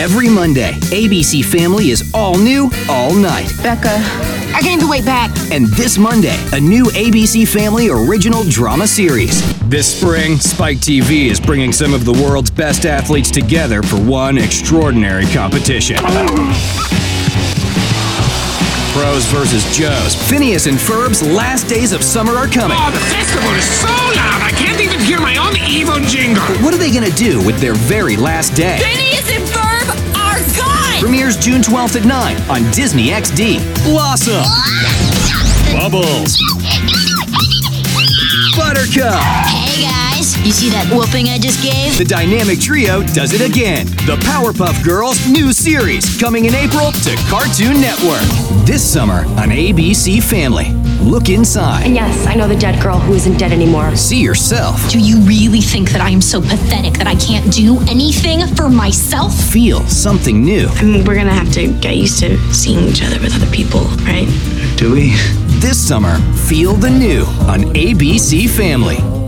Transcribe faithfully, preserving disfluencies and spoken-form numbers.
Every Monday, A B C Family is all new, all night. Becca, I gained the weight back. And this Monday, a new A B C Family original drama series. This spring, Spike T V is bringing some of the world's best athletes together for one extraordinary competition. Pros versus Joes. Phineas and Ferb's last days of summer are coming. Oh, the festival is so loud, I can't even hear my own evil jingle. But what are they going to do with their very last day? Phineas and Ferb are gone! Premieres June twelfth at nine on Disney X D. Blossom. Bubbles. Buttercup. Hey guys, you see that whooping I just gave? The dynamic trio does it again. The Powerpuff Girls new series coming in April to Cartoon Network. This summer on A B C Family. Look inside. And yes, I know the dead girl who isn't dead anymore. See yourself. Do you really think that I am so pathetic that I can't do anything for myself? Feel something new. I mean, we're gonna have to get used to seeing each other with other people, right? Do we? This summer, feel the new on A B C Family.